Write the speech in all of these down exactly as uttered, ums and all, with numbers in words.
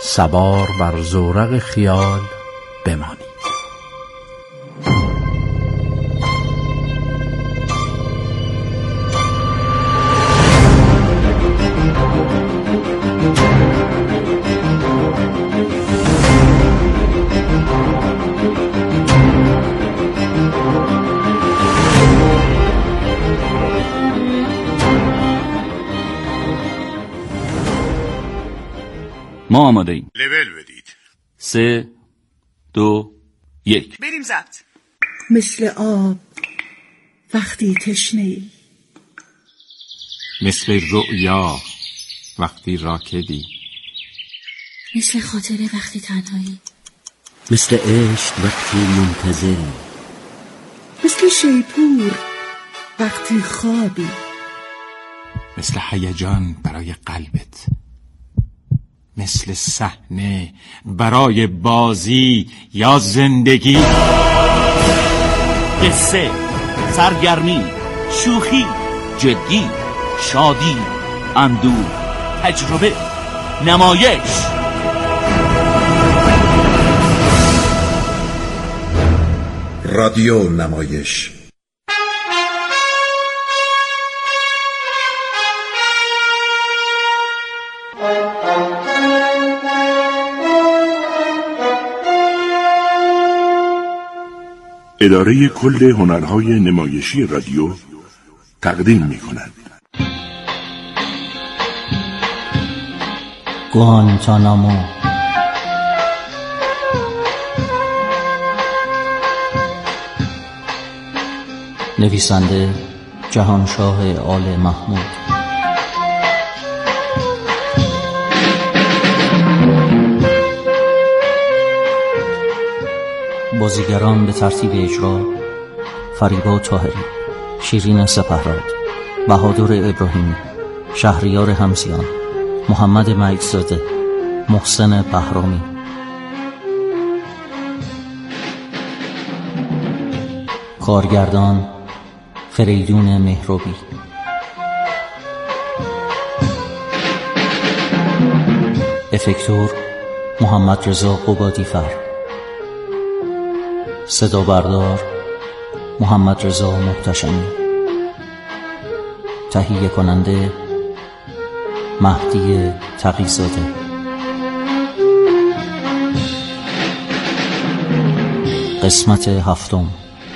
سوار بر زورق خیال بمانید. ما آماده ایم. لول بدید. سه دو یک بریم ضبط. مثل آب وقتی تشنه‌ای، مثل رؤیا وقتی راکدی، مثل خاطره وقتی تنهایی، مثل عشق وقتی منتظری، مثل شیپور وقتی خوابی، مثل هیجان برای قلبت، مثل صحنه برای بازی یا زندگی. قصه، سرگرمی، شوخی، جدی، شادی، اندوه، تجربه، نمایش. رادیو نمایش. اداره کل هنرهای نمایشی رادیو تقدیم می‌کند. گوانتانامو. نویسنده جهانشاه آل محمود. بازیگران به ترتیب اجرا: فریبا طاهری، شیرین سپهراد، بهادر ابراهیمی، شهریار همزیان، محمد مجیدزاده، محسن بهرامی. کارگردان: فریدون مهرابی. افکتور: محمد رضا قبادی‌فر. صدا بردار: محمد رضا محتشمی. تهیه کننده: مهدی تقی‌زاده. قسمت هفتم.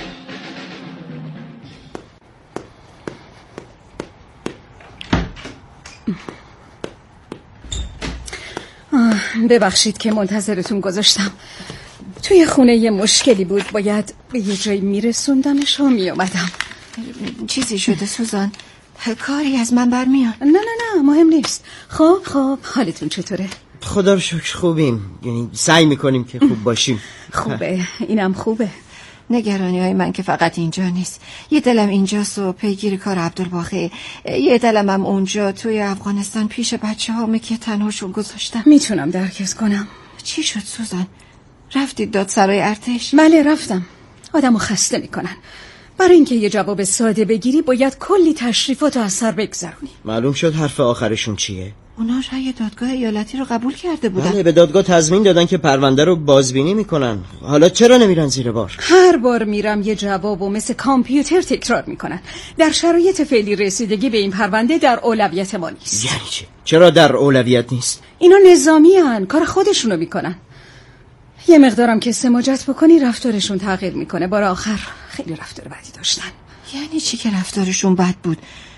ببخشید که منتظرتون گذاشتم. توی خونه یه مشکلی بود، باید به یه جایی میرسوندمش و میامدم. چیزی شده سوزان؟ کاری از من برمیاد؟ نه نه نه مهم نیست. خب خب حالتون چطوره؟ خدا رو شکر خوبیم، یعنی سعی میکنیم که خوب باشیم. خوبه، اینم خوبه. نگرانی های من که فقط اینجا نیست. یه دلم اینجاست و پیگیر کار عبدالباقی، یه دلم هم اونجا توی افغانستان پیش بچه هامه که تنهاشون گذاشتم. میتونم درکش کنم. چی شد سوزان؟ رفتید دادسرای ارتش؟ بله رفتم. آدمو خسته میکنن. برای اینکه یه جواب ساده بگیری باید کلی تشریفاتو از سر بگذرونی. معلوم شد حرف آخرشون چیه؟ اونا رأی دادگاه ایالتی رو قبول کرده بودن. بله، به دادگاه تضمین دادن که پرونده رو بازبینی میکنن. حالا چرا نمیرن زیر بار؟ هر بار میرم یه جوابو مثل کامپیوتر تکرار میکنن. در شرایط فعلی رسیدگی به این پرونده در اولویت ما نیست. یعنی چی؟ چرا در اولویت نیست؟ اینا نظامی هن، کار خودشونو میکنن. یه مقدارم که سماجت بکنی رفتارشون تغییر میکنه. بار آخر خیلی رفتار بدی داشتن. یعنی چی که رفتارشون بد بود؟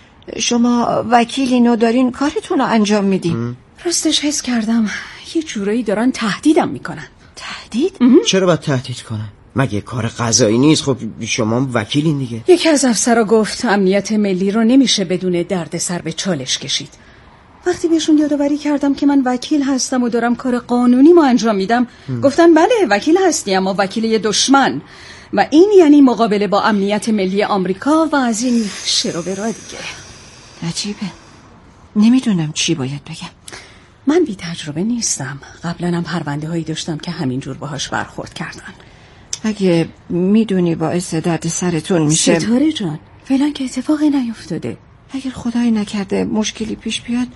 شما وکیلی نو دارین کارتون رو انجام میدین؟ راستش حس کردم یه جورایی دارن تهدیدم میکنن. تهدید؟ چرا باید تهدید کنن؟ مگه کار قضایی نیست؟ خب شما وکیلین دیگه. یکی از افسرها گفت امنیت ملی رو نمیشه بدون دردسر به چالش کشید. وقتی بهشون یادآوری کردم که من وکیل هستم و دارم کار قانونی ما انجام میدم، گفتن بله وکیل هستی اما وکیل یه دشمن، و این یعنی مقابله با امنیت ملی آمریکا و از این شر و برا دیگه. عجیبه. نمیدونم چی باید بگم. من بی تجربه نیستم. قبلا هم پرونده هایی داشتم که همینجور باهاش برخورد کردن. اگه میدونی باعث درد سرتون میشه. ستاره جان فعلا که اتفاقی نیفتاده. اگر خدایی نکرده مشکلی پیش بیاد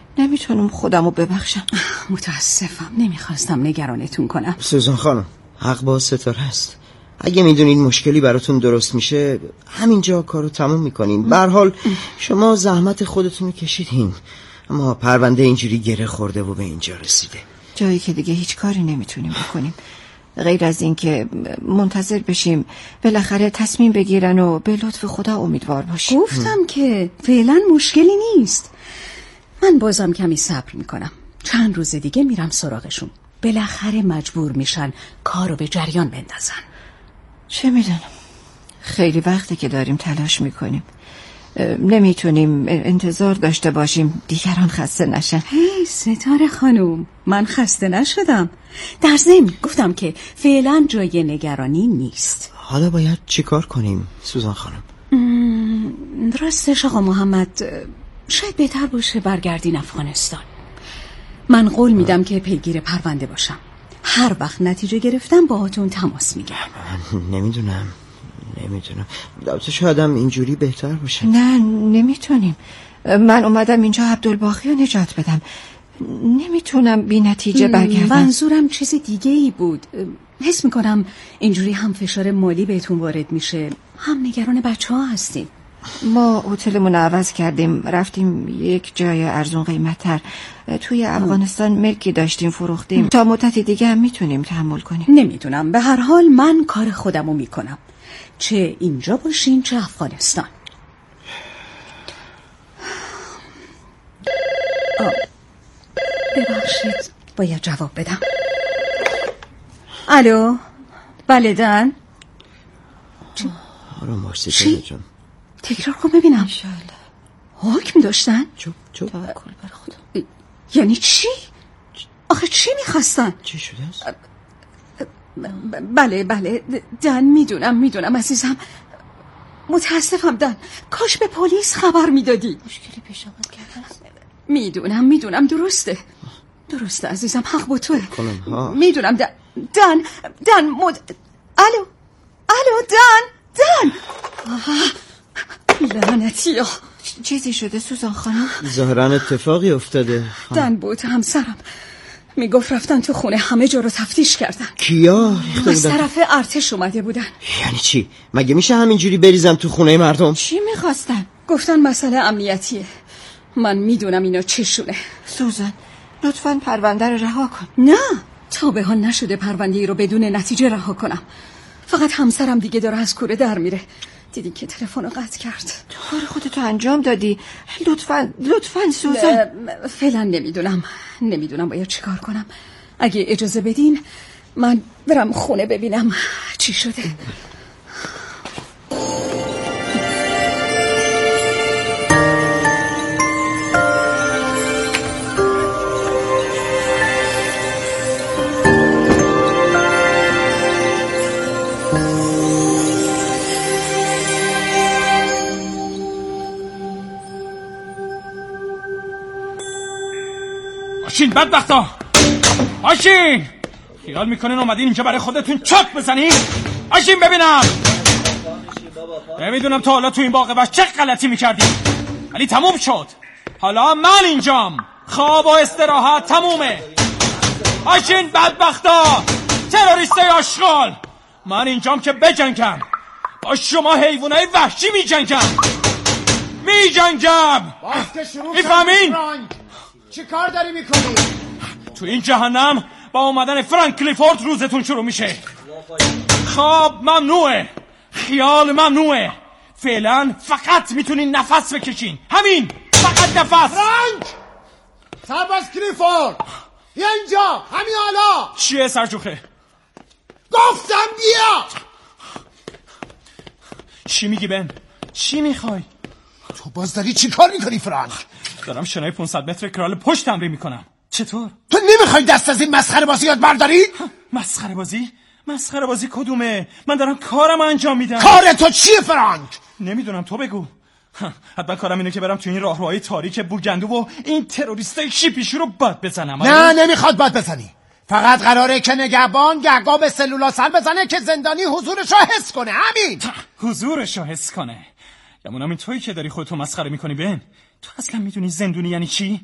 نمیتونم خودمو ببخشم. متاسفم، نمیخواستم نگرانتون کنم. سوزان خانم، حق با ستاره است. اگه میدونید مشکلی براتون درست میشه همینجا کارو تموم میکنین. به هر حال شما زحمت خودتون رو کشیدین، اما پرونده اینجوری گره خورده و به اینجا رسیده، جایی که دیگه هیچ کاری نمیتونیم بکنیم غیر از این که منتظر بشیم بالاخره تصمیم بگیرن و به لطف خدا امیدوار باشیم. گفتم که فعلا مشکلی نیست. من بازم کمی صبر میکنم. چند روز دیگه میرم سراغشون. بالاخره مجبور میشن کارو به جریان بندازن. چه میدونم، خیلی وقتی که داریم تلاش میکنیم، نمیتونیم انتظار داشته باشیم دیگران خسته نشن. هی ستاره خانوم، من خسته نشدم. در ضمن گفتم که فعلا جای نگرانی نیست. حالا باید چی کار کنیم سوزان خانم؟ راستش آقا محمد، شاید بهتر باشه برگردین افغانستان. من قول میدم که پیگیر پرونده باشم. هر وقت نتیجه گرفتم باهاتون تماس میگیرم. نمیدونم نمیدونم البته شایدم اینجوری بهتر باشه. نه نمیتونیم. من اومدم اینجا عبدالباقی رو نجات بدم. نمیتونم بی نتیجه برگردم. منظورم چیز دیگه ای بود. حس میکنم اینجوری هم فشار مالی بهتون وارد میشه، هم نگران بچه ها هستیم. ما هتلمون عوض کردیم، رفتیم یک جای ارزون قیمت‌تر. توی افغانستان ملکی داشتیم فروختیم. تا مدتی دیگه هم میتونیم تحمل کنیم. نمیدونم، به هر حال من کار خودمو میکنم، چه اینجا باشین چه افغانستان. آه. ببخشید باید جواب بدم. الو، بله دن. چی؟ آرام باش ستاره جان. تکرار کن ببینم. انشالله. حکم داشتن؟ چوب چوب. توکل بر خدا. یعنی چی؟ آخه چی میخواستن؟ چی شده است؟ بله بله دن، میدونم میدونم عزیزم، متاسفم دن. کاش به پلیس خبر میدادی. مشکلی پیش آمد کردن. میدونم میدونم درسته درسته عزیزم، حق با توه. ها. میدونم دن دن دن مد... الو الو دن دن. لعنتی ها. چیزی شده سوزان خانم؟ ظاهراً اتفاقی افتاده. دن بود همسرم، میگفت رفتن تو خونه همه جا رو تفتیش کردن. کیا ریخته از بودن؟ طرف ارتش اومده بودن. یعنی چی؟ مگه میشه همینجوری بریزم تو خونه مردم؟ چی میخواستن؟ گفتن مسئله امنیتیه. من میدونم اینا چشونه. سوزان لطفاً پرونده رو رها کن. نه، تا به حال نشده پرونده ای رو بدون نتیجه رها کنم. فقط همسرم دیگه داره از کوره در میره. دیدی که تلفن رو قطع کرد. کار خودتو انجام دادی. لطفاً لطفاً سوزان. فعلا نمیدونم نمیدونم باید چیکار کنم. اگه اجازه بدین من برم خونه ببینم چی شده. آشین بدبختا، آشین خیال میکنین اومدین اینجا برای خودتون چاک بزنین؟ آشین ببینم. نمیدونم تا حالا تو این باغ وحش چه غلطی میکردی، ولی تموم شد. حالا من اینجام، خواب و استراحت تمومه. آشین بدبختا، تروریستای آشغال، من اینجام که بجنگم. با شما حیوانای وحشی میجنگم میجنگم میفهمین؟ چی کار داری میکنی؟ تو این جهنم با اومدن فرانک کلیفورد روزتون شروع میشه. خواب ممنوعه، خیال ممنوعه. فعلا فقط میتونین نفس بکشین، همین، فقط نفس. فرانک! سرباز کلیفورد بیا اینجا همین حالا. چیه سرجوخه؟ گفتم بیا. چی میگی بن؟ چی میخوای؟ تو باز داری چی کار میکنی فرانک؟ دارم شنای پانصد متر کرال پشت تمرین میکنم. چطور؟ تو نمیخوای دست از این مسخره بازی یاد برداری؟ مسخره بازی؟ مسخره بازی کدومه؟ من دارم کارم انجام میدم. کار تو چیه فرانک؟ نمیدونم، تو بگو. حتما کارم اینه که برم تو این راهروهای تاریک بوگندو و این تروریستای شیپیشو رو باد بزنم. نه نمیخواد باد بزنی، فقط قراره که نگهبان گهگاه به سلولا سر بزنه که زندانی حضورش رو حس کنه. همین. حضورش رو حس کنه؟ گمونم این تویی که داری خودتو مسخره میکنی بن. تو اصلا میدونی زندونی یعنی چی؟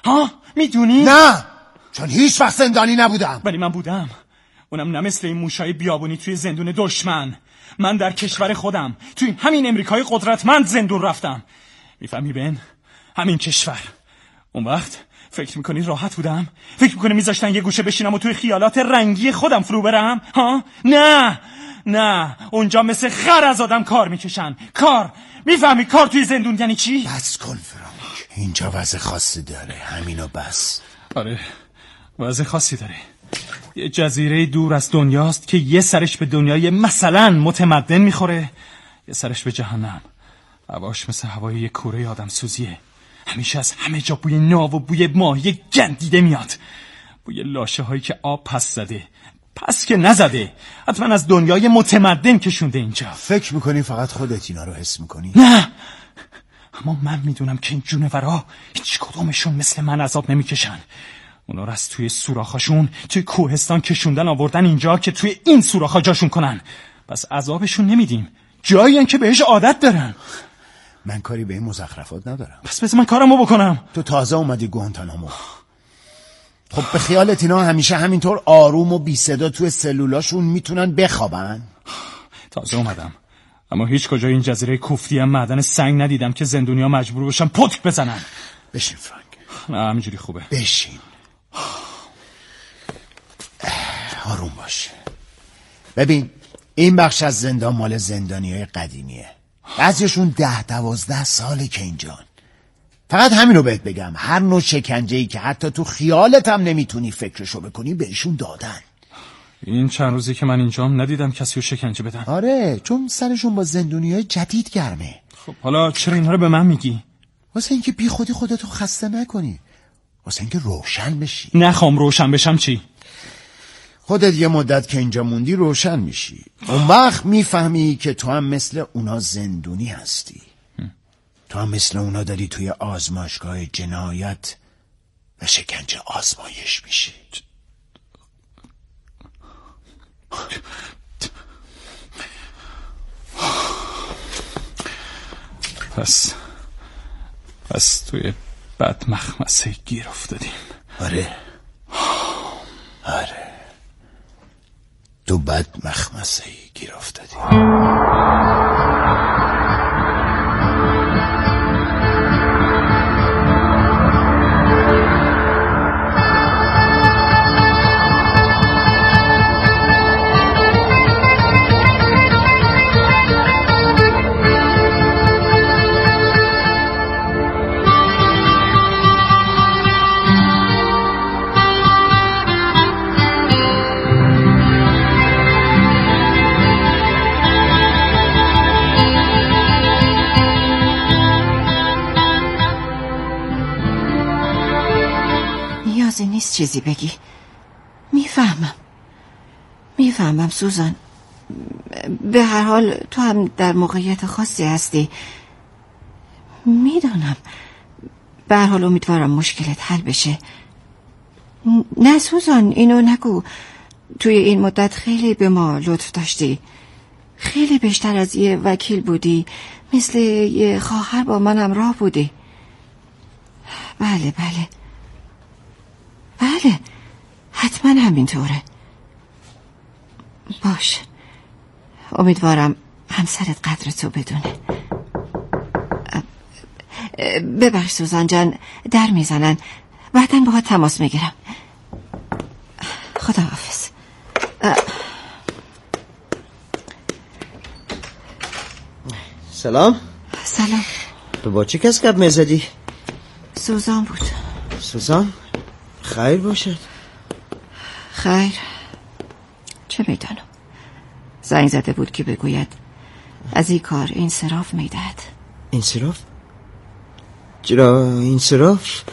ها میدونی؟ نه، چون هیچ وقت زندانی نبودم. ولی من بودم، اونم نه مثل این موشای بیابونی توی زندون دشمن. من در کشور خودم توی همین امریکای قدرتمند زندون رفتم. میفهمی بن؟ همین کشور. اون وقت فکر میکنی راحت بودم؟ فکر میکنی میذاشتن یه گوشه بشینم و توی خیالات رنگی خودم فرو برم؟ ها؟ نه نه، اونجا مثل خر از آدم کار میکشن. کار، میفهمی کار توی زندون یعنی چی؟ بس کن فرانک، اینجا وضع خاصی داره، همینو بس. آره وضع خاصی داره. یه جزیره دور از دنیاست که یه سرش به دنیای مثلا متمدن میخوره، یه سرش به جهنم. هواش مثل هوای یه کوره آدم سوزیه. همیشه از همه جا بوی ناو و بوی ماهی گندیده میاد، بوی لاشه هایی که آب پس زده. پس که نزده، حتما از دنیای متمدن کشونده اینجا. فکر میکنی فقط خودت اینا رو حس میکنی؟ نه، اما من میدونم که این جونورا هیچ کدومشون مثل من عذاب نمیکشن. اونا رو از توی سوراخاشون توی کوهستان کشوندن آوردن اینجا که توی این سوراخا جاشون کنن. پس عذابشون نمیدیم، جایی که بهش عادت دارن. من کاری به این مزخرفات ندارم. پس بذار من کارمو بکنم. تو تازه اومدی گوانتانامو. خب به خیالت اینا همیشه همینطور آروم و بی صدا توی سلولاشون میتونن بخوابن؟ تازه اومدم، اما هیچ کجا این جزیره کوفتی هم معدن سنگ ندیدم که زندونیا مجبور بشن پتک بزنن. بشین فرانک. نه همینجوری خوبه. بشین. آروم باش. ببین این بخش از زندان مال زندانیای قدیمیه. بعضیشون ده دوازده ساله که اینجان. فقط همینو بهت بگم، هر نوع شکنجه‌ای که حتی تو خیالت هم نمیتونی فکرشو بکنی بهشون دادن. این چند روزی که من اینجام ندیدم کسی رو شکنجه بدن. آره، چون سرشون با زندونیای جدید گرمه. خب حالا چرا اینا رو به من میگی؟ واسه اینکه بی خودی خودتو خسته نکنی، واسه اینکه روشن بشی. نخوام روشن بشم. چی؟ خودت یه مدت که اینجا موندی روشن میشی. اون وقت میفهمی که تو هم مثل اونا زندونی هستی. تو هم مثل اونا داری توی آزمایشگاه جنایت و شکنجه آزمایش میشی. پس پس توی بد مخمسه گیر افتادیم. آره آره، تو بد مخمسه گیر افتادیم. نیست چیزی بگی. میفهمم میفهمم سوزان. به هر حال تو هم در موقعیت خاصی هستی. میدونم. به هر حال امیدوارم مشکلت حل بشه. نه سوزان اینو نگو. توی این مدت خیلی به ما لطف داشتی. خیلی بیشتر از یه وکیل بودی. مثل یه خواهر با من همراه بودی. بله بله بله حتما همینطوره. باش، امیدوارم همسرت قدرتو بدونه. ببخش سوزان جان، در میزنن، بعداً با ها تماس میگیرم. خدا حافظ. سلام. سلام. تو با چه کس گپ میزدی؟ سوزان بود. سوزان؟ خیر باشد. خیر، چه میدانم. زنگ زده بود که بگوید از این کار انصراف میدهد. انصراف؟ چرا انصراف؟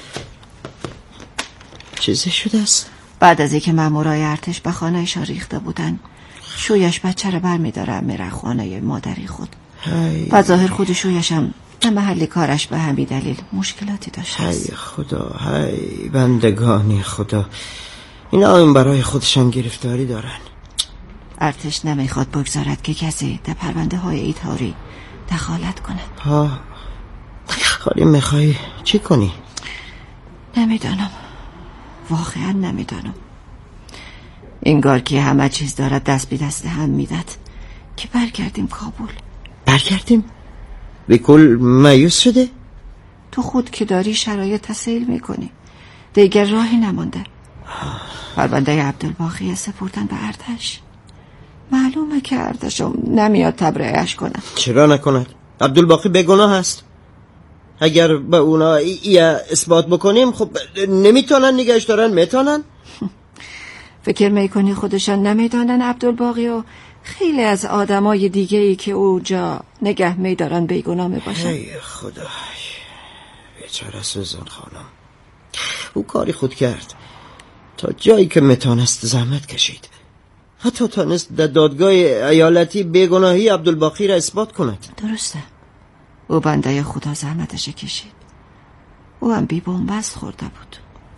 چیزی شده است؟ بعد از اینکه مامورای ارتش به خانه‌اش ریخته بودن، شویش بچه رو بر میداره میره خانه مادری خود. و ظاهر خود شویش هم به محل کارش به همین دلیل مشکلاتی داشته است. های خدا، های بندگانی خدا، اینا این برای خودشان گرفتاری دارن. ارتش نمیخواد بگذارد که کسی در پرونده های ایتاری دخالت کند. ها، خالی میخوای چی کنی؟ نمیدانم، واقعا نمیدانم. انگار که همه چیز دارد دست به دست هم میداد که برگردیم کابل. برگردیم؟ به کل مایوس شده؟ تو خود که داری شرایط تسهیل میکنی، دیگر راهی نمانده. پرونده عبدالباقی سپردن به ارتش. معلومه که ارتشم نمیاد تبرئه‌اش کنه. چرا نکند؟ عبدالباقی بیگناه هست. اگر به اونا ای اثبات بکنیم خب نمیتونن نگهش دارن. میتونن؟ فکر میکنی خودشان نمیدانن عبدالباقی و خیلی از آدمای دیگه ای که اوجا نگه میدارن بیگناه میباشن؟ ای خدا، بیچاره سوزان خانم. او کاری خود کرد، تا جایی که میتونست زحمت کشید، حتی تانست در دادگاه ایالتی بیگناهی عبدالباقی را اثبات کند. درسته، او بنده خدا زحمتش کشید. او هم بی بنبست خورده بود.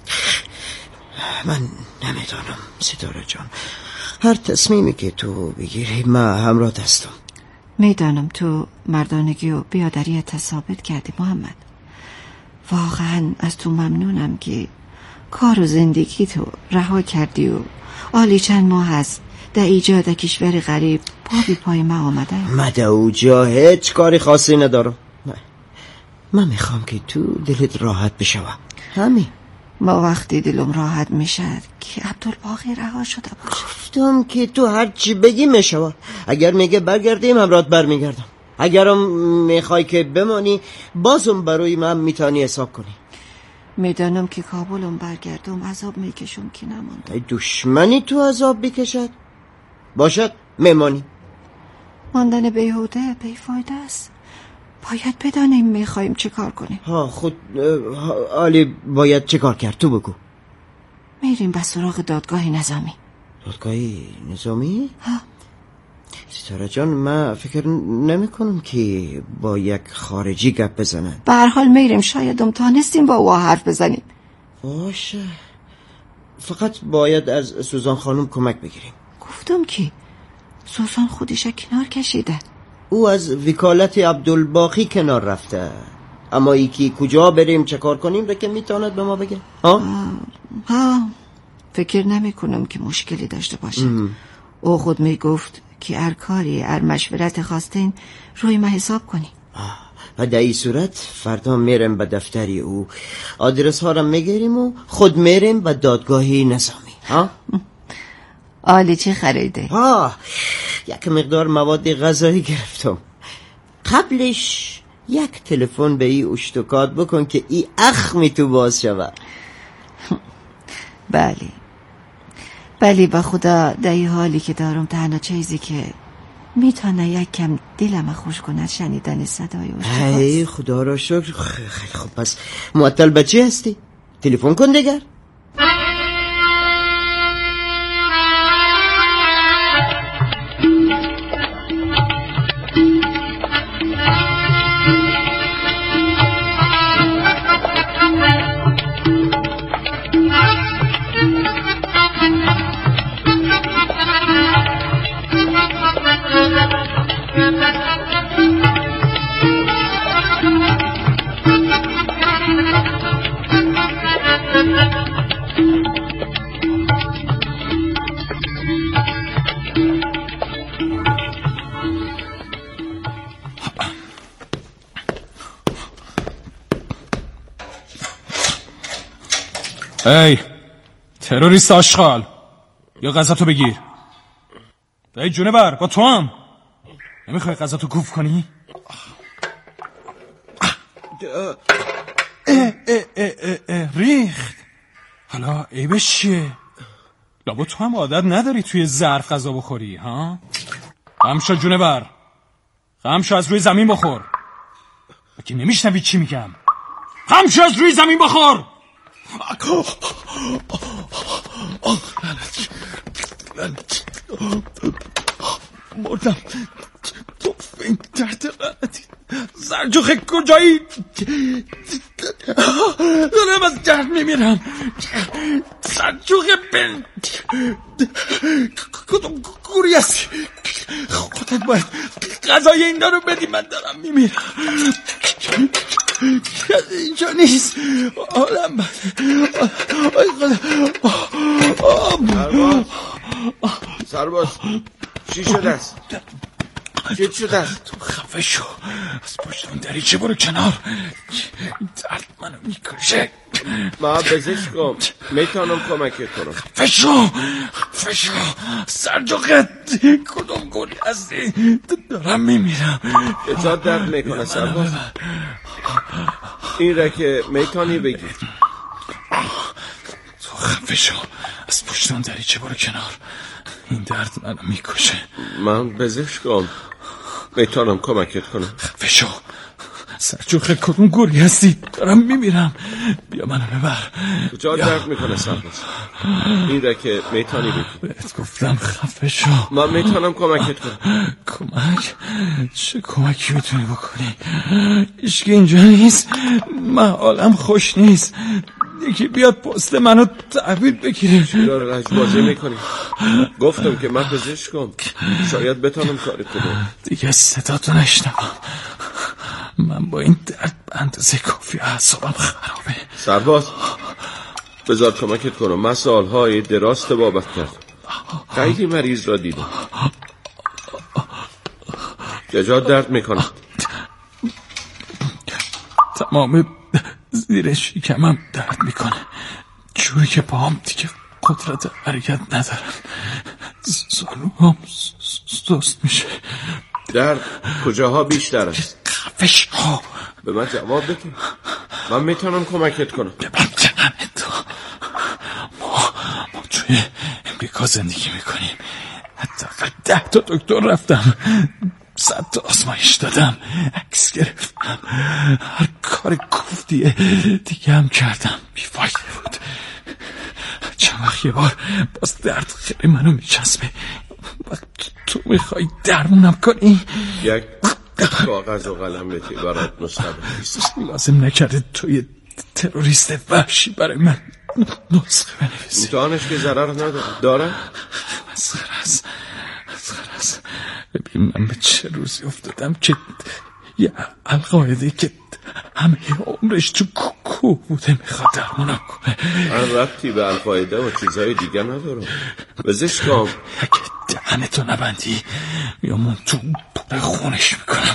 من نمیدانم ستاره جان، هر تصمیمی که تو بگیری من همراه هستم. میدانم تو مردانگی و بیادریت ثابت کردی محمد. واقعا از تو ممنونم که کار و زندگی تو رها کردی و آلی چند ماه هست در ایجاد کشور غریب پا بی پای ما آمده. من در اوجا هیچ کاری خاصی ندارم. نه. من میخوام که تو دلت راحت بشوه، همین. ما وقتی دلم راحت میشد که عبدالباقی رها شده باشه. گفتم که تو هر چی بگی میشوه. اگر میگه برگردیم همراهت برمیگردم. اگرم میخوای که بمانی بازم برای من میتونی حساب کنی. میدانم که کابلم برگردم عذاب میکشم که نماندم. دشمنی تو عذاب بکشد؟ باشد میمانی. ماندن بیهوده بیفایده است. باید بدانیم میخوایم چه کار کنیم. ها خود عالی باید چه کار کرد؟ تو بگو. میریم به سراغ دادگاه نظامی. دادگاه نظامی؟ ها. ستاره جان من فکر نمی کنم که با یک خارجی گپ بزنن. به هر حال میریم، شاید هم تانستیم با او حرف بزنیم. باشه، فقط باید از سوزان خانم کمک بگیریم. گفتم که سوزان خودش کنار کشیده. او از وکالت عبدالباقی کنار رفته، اما ای که کجا بریم چه کار کنیم را که میتواند به ما بگه. ها؟ ها فکر نمی کنم که مشکلی داشته باشه. ام. او خود می گفت که هر کاری هر مشورت خواستین روی ما حساب کنی. و در این صورت فردا میرم به دفتری او، آدرس ها را میگیریم و خود میریم به دادگاهی نظامی. ها؟ آلی چی خریده؟ ها یک مقدار مواد غذایی گرفتم. قبلش یک تلفن به ای اشتکات بکن که ای اخمی تو باز شود. بله بله، با خدا در این حالی که دارم تنها چیزی که میتونه یک کم دلم خوش کند شنیدن صدای اشتکات. ای خدا را شکر. خیلی خوب، پس معطل بچه هستی؟ تلفن کن دیگر. ای تروریست آشغال، یا غذاتو بگیر. ای جونه بر، با تو هم نمیخوای غذاتو کوف کنی؟ اه اه اه اه اه ریخت. حالا عیبش چیه؟ لابا تو هم عادت نداری توی ظرف غذا بخوری ها؟ خمشا جونه بر، خمشا از روی زمین بخور. اگه نمیشنوی چی میگم، خمشا از روی زمین بخور. لعنت مردم. تو فین تحت لعنتی. زرجوخ کجایی؟ دارم از جهل میمیرم. زرجوخ بن کدوم گوری هستی؟ خودت باید غذای این دارو بدی، من دارم میمیرم. اینجا نیست، حالم بده، سرباز سرباز چی شده است؟ چی شده است؟ تو خفه شو، از پشت اون دریچه برو کنار، این درد منو میکشه. ما پزشکم، میتونم کمکت کنم. خفه شو خفه شو سرجوقت، کدوم گولی هستی؟ دارم میمیرم. کجا درد میکنه سرباز؟ این را که میتونی بگی. تو خفه شو، از پشت اون دریچه برو کنار، این درد منو میکشه. من پزشکم، میتونم کمکت کنم. خفه شو سرجوخه، کدوم گوری هستی؟ دارم میمیرم، بیا منو ببر. کجا درد میکنه سرباز؟ این را که میتونی بگی. بهت گفتم خفه شو. من میتونم کمکت کنم. کمک؟ چه کمکی میتونی بکنی؟ اشکی اینجا نیست، من حالم خوش نیست، یکی بیاد پست منو تحویل بگیره. چرا لجبازی میکنی؟ گفتم که من پزشکم، شاید بتونم کاری کنم. دیگه صداتو نشنوم، من با این درد به اندازه کافی اعصابم خرابه. سرباز بذار کمکت کنم، من سالهای دراز طبابت کردم، خیلی مریض را دیدم. کجا درد میکنه؟ تمام زیر شکمم درد میکنه، جوری که پاهم دیگه قدرت حرکت ندارن، زانوام سست میشه. درد کجاها بیشتر است؟ خفش ها، به من جواب بده، من میتونم کمکت کنم. ببین جنمت تو، ما, ما توی امریکا زندگی میکنیم، حتی ده تا دکتر رفتم، صد تا آزمایش دادم، عکس گرفتم، هر کار کوفتیه دیگه هم کردم، بیفایده بود. چند وقت یه بار باز درد خیلی منو میچسبه، وقت تو میخوای درمونم کنی؟ یک کاغذ و قلم بهتی برات نسخه بنویس. لازم نکرده توی تروریست وحشی برای من نسخه بنویسی. امتحانش که ضرر نداره داره؟ مسخره است، مسخره است. ببین من به چه روزی افتادم که یه القاعده که همه عمرش تو کوکو بوده میخواد درمونم کنه. من ربطی به القاعده و چیزهای دیگه ندارم. بزشکم اگه دهنتو نبندی میامون تو پر خونش میکنم.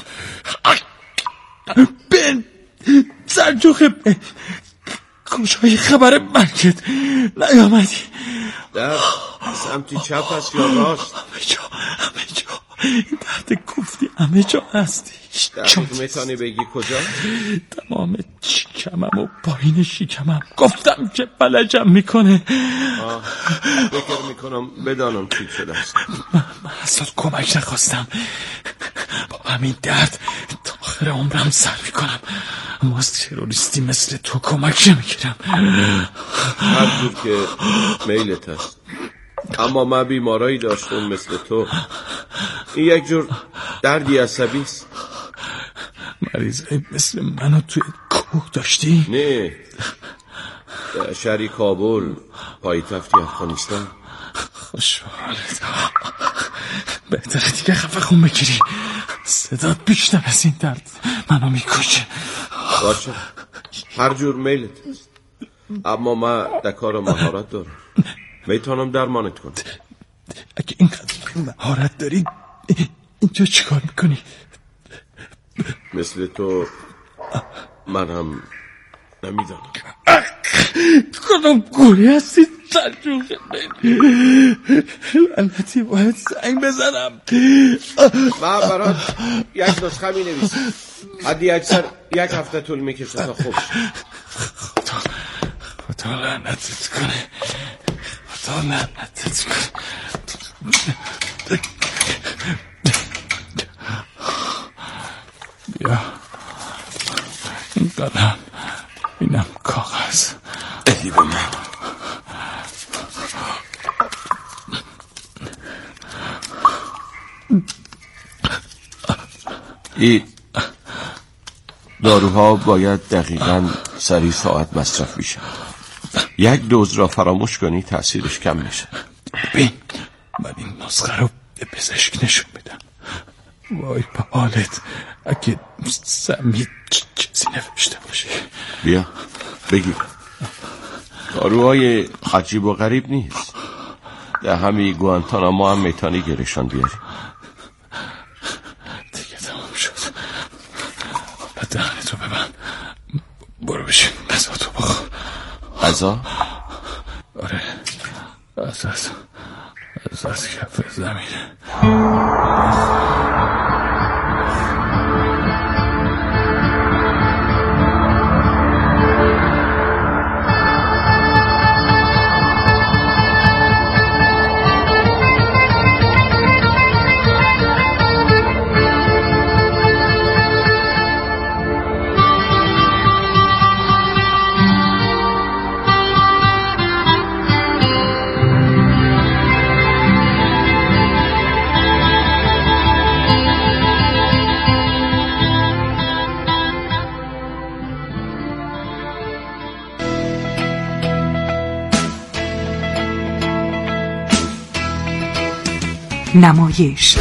بن سرجوخه بن، کجایی خبر مرگت نیامدی؟ در سمتی چپ هست یا راست؟ همه جا همه جا این درد کوفتی همه جا هستی. درد میتونی بگی کجا؟ تمام شکمم و پایین شکمم، گفتم که بلجم میکنه. آه فکر میکنم بدانم چی شده است. من, من اصلا کمک نخواستم، با همین درد تا آخر عمرم سر میکنم، اما از تروریستی مثل تو کمک نمیگیرم. هر جور که میلت هست، اما من بیمارایی داشتم مثل تو. این یک جور دردی عصبی است. مریضای مثل منو توی کوه داشتی؟ نه، شهری کابل، پایتخت افغانستان. خوشحالت، بهتره دیگه خفه خون بگیری، صدات بیشتر از این درد منو میکشه. باشه، هر جور میلت، اما من دکار مهارت دارم، میتونم درمانت کنم. اگه اینقدر مهارت داری اینجا چیکار میکنی؟ مثل تو من هم نمیدانم. کدوم گوری هستی سرجوخه بین؟ لعنتی باید زنگ بزنم. من برات یک نسخه می نویسم، حدی اکثر یک هفته طول میکشه تا خوب شد. خدا خدا لعنتت کنه، خدا لعنتت کنه. بیا این قلم، اینم کاغذ، ادی به من. این داروها باید دقیقاً سری ساعت مصرف میشه. یک دوز را فراموش کنی تأثیرش کم میشه. ببین من این نسخه رو به پزشک نشون میدم. وای به حالت اگه سمی چیزی نوشته باشه. بیا بگیر. داروهای عجیب و غریب نیست. در همین گوانتاناما هم میتانی گرشان بیاری. دیگه تمام شد. بعد دهنتو ببند. برو بشین غذا تو بخور. غذا؟ آره از از از از کف زمین. نمایش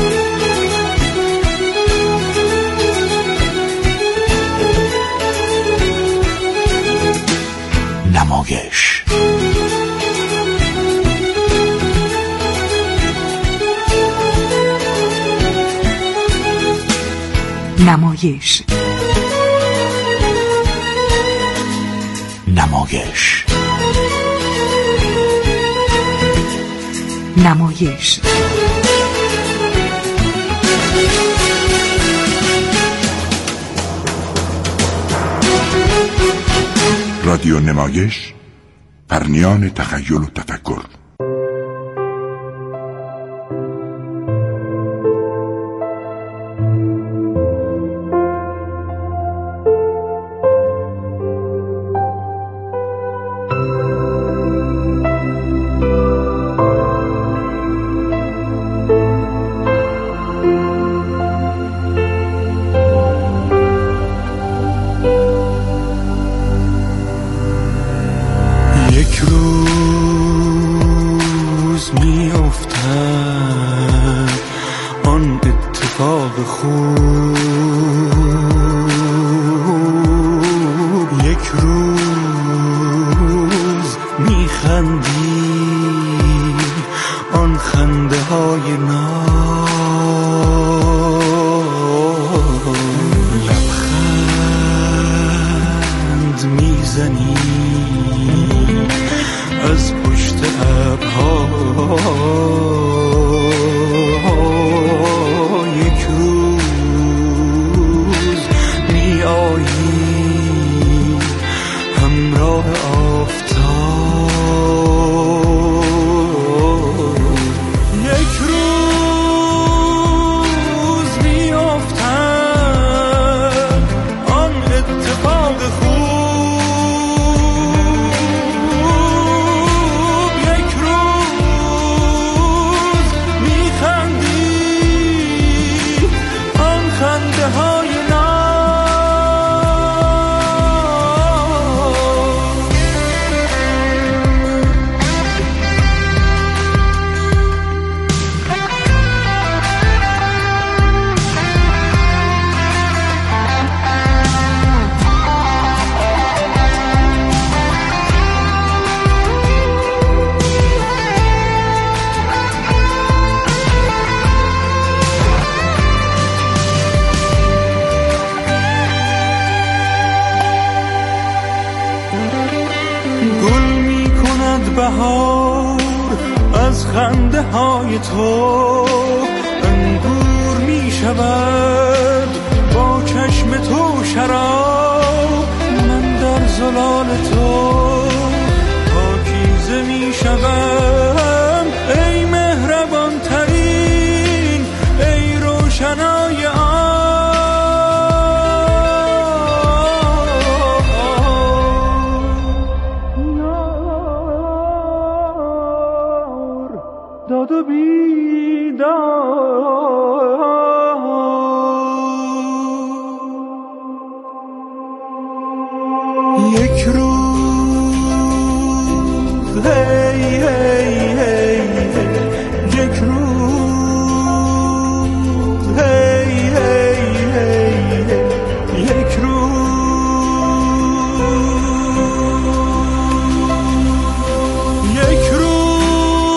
نمایش نمایش نمایش نمایش رادیو نمایش، پرنیان تخیل و تفکر. بهار از خنده های تو انگور می شود با چشم تو شراب من در زلال تو پاکیزه می شوم ای مهربان ترین ای روشنای آن داد و بیدار